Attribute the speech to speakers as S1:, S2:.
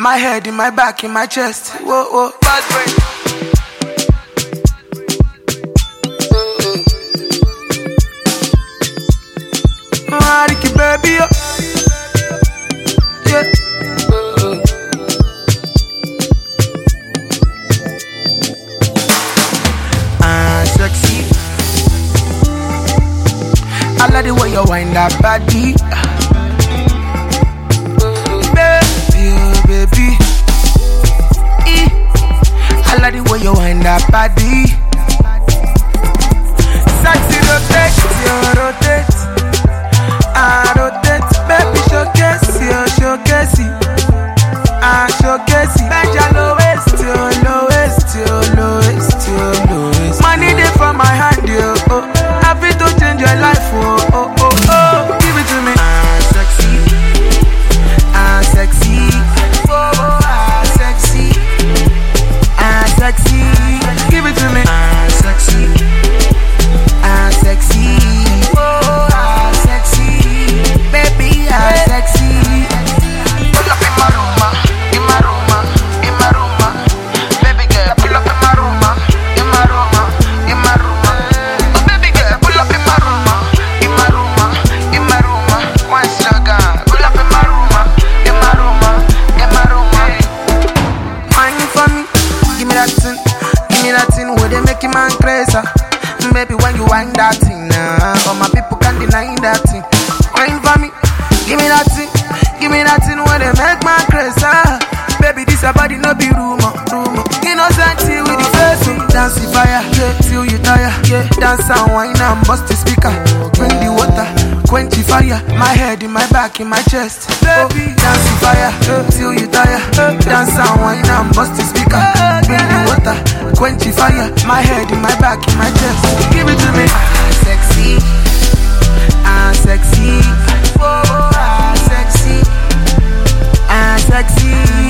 S1: My head, in my back, in my chest. Whoa, whoa, bad brain. Ricky baby, yeah. Sexy. I like the way you wind that body. Baby, oh baby. I like the way you wind that body. Sexy rotate, you rotate. I rotate, baby showcase, you showcase. I showcase. Bend your lowest, your lowest, your lowest, your lowest. Money dey for my hand, yo. Oh, happy to change your life, oh, oh, oh, oh. Give it to me. Sexy, sexy, oh, sexy, sexy. Give it to me. Sexy, sexy, oh, sexy, baby, sexy. Pull up in my room, in my room, in my room, baby girl. Pull up in my room, in my room, in my room. Oh, baby girl, pull up in my room, in my room, in my room. One slogan. Pull up in my room, in my room, in my room. Wine for me, give me that thing where they make you man crazy. Baby, when you wind that thing, all my people can't deny that thing. Wine for me, give me that thing where they make man crazy. Baby, this your body no be rumor. Innocent with the face, dance the fire, yeah, till you tire, yeah. Dance and wine and bust the speaker. Bring the water, quench the fire. My head, in my back, in my chest. Baby, dance the fire, yeah, till you tire. Dance and wine and bust the speaker. Bring the water, quench the fire. My head, in my back, in my chest. Give it to me. Sexy, sexy, oh, sexy, sexy.